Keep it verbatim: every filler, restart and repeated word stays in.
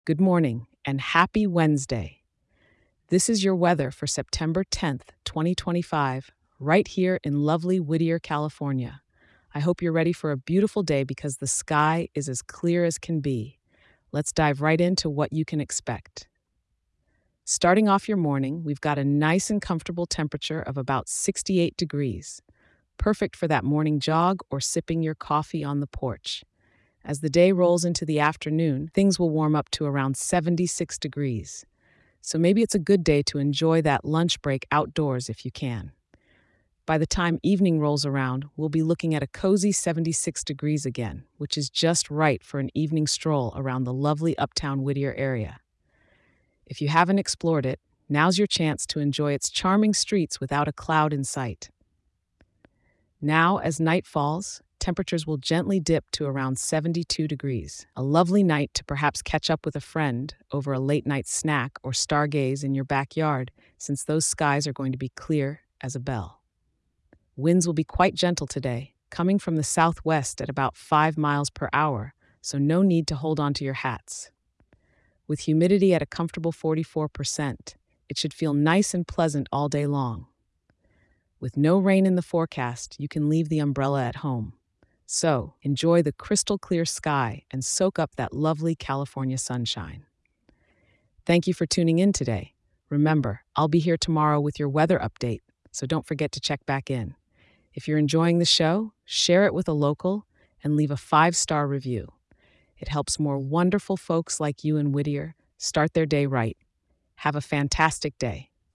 Good morning and happy Wednesday. This is your weather for September tenth, twenty twenty-five, right here in lovely Whittier, California. I hope you're ready for a beautiful day because the sky is as clear as can be. Let's dive right into what you can expect. Starting off your morning, we've got a nice and comfortable temperature of about sixty-eight degrees, perfect for that morning jog or sipping your coffee on the porch. As the day rolls into the afternoon, things will warm up to around seventy-six degrees. So maybe it's a good day to enjoy that lunch break outdoors if you can. By the time evening rolls around, we'll be looking at a cozy seventy-six degrees again, which is just right for an evening stroll around the lovely uptown Whittier area. If you haven't explored it, now's your chance to enjoy its charming streets without a cloud in sight. Now, as night falls, temperatures will gently dip to around seventy-two degrees, a lovely night to perhaps catch up with a friend over a late night snack or stargaze in your backyard, since those skies are going to be clear as a bell. Winds will be quite gentle today, coming from the southwest at about five miles per hour, so no need to hold on to your hats. With humidity at a comfortable forty-four percent, it should feel nice and pleasant all day long. With no rain in the forecast, you can leave the umbrella at home. So, enjoy the crystal clear sky and soak up that lovely California sunshine. Thank you for tuning in today. Remember, I'll be here tomorrow with your weather update, so don't forget to check back in. If you're enjoying the show, share it with a local and leave a five-star review. It helps more wonderful folks like you in Whittier start their day right. Have a fantastic day.